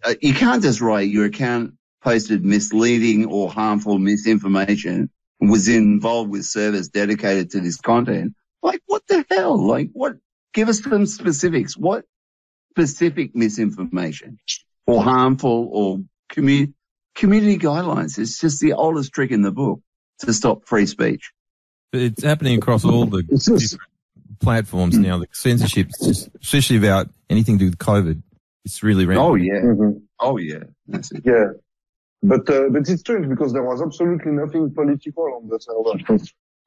you can't just write your account posted misleading or harmful misinformation and was involved with servers dedicated to this content. Like, what the hell? Like, what? Give us some specifics. What specific misinformation or harmful or community guidelines? It's just the oldest trick in the book to stop free speech. It's happening across all the different platforms now. The censorship, especially about anything to do with COVID, it's really rampant. Oh, yeah. Oh, yeah. That's it. Yeah. But it's strange because there was absolutely nothing political on the server.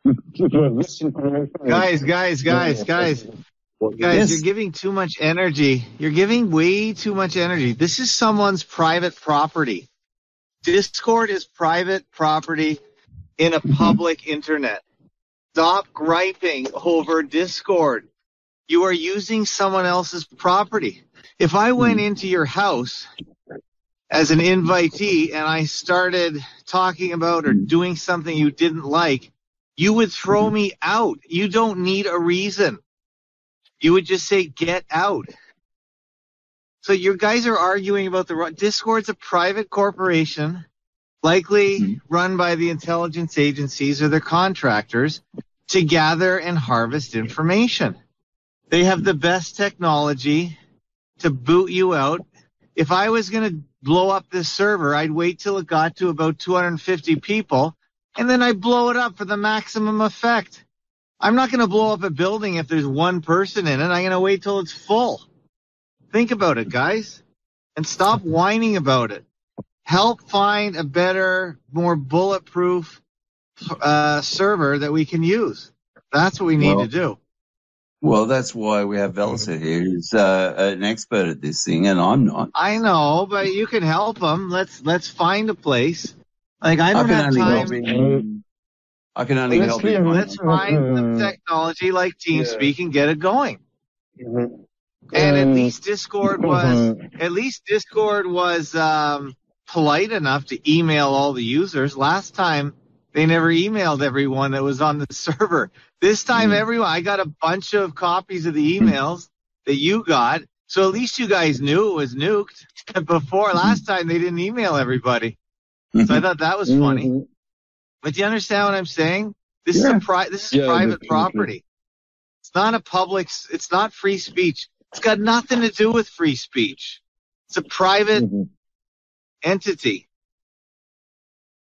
Guys, you're giving too much energy. You're giving way too much energy. This is someone's private property. Discord is private property in a public internet. Stop griping over Discord. You are using someone else's property. If I went into your house as an invitee and I started talking about or doing something you didn't like, you would throw me out. You don't need a reason. You would just say, get out. So you guys are arguing about Discord's a private corporation, likely run by the intelligence agencies or their contractors to gather and harvest information. They have the best technology to boot you out. If I was going to blow up this server, I'd wait till it got to about 250 people, and then I'd blow it up for the maximum effect. I'm not going to blow up a building if there's one person in it. I'm going to wait till it's full. Think about it, guys, and stop whining about it. Help find a better, more bulletproof server that we can use. That's what we need to do. Well, that's why we have Velocet here, who's an expert at this thing, and I'm not. I know, but you can help them. Let's find a place. Like, I don't have time. I can only help you. Let's find some technology like TeamSpeak and get it going. And at least Discord was polite enough to email all the users. Last time they never emailed everyone that was on the server. This time I got a bunch of copies of the emails that you got. So at least you guys knew it was nuked. Before last time they didn't email everybody. So I thought that was funny. But do you understand what I'm saying? This is private property. It's not it's not free speech. It's got nothing to do with free speech. It's a private entity.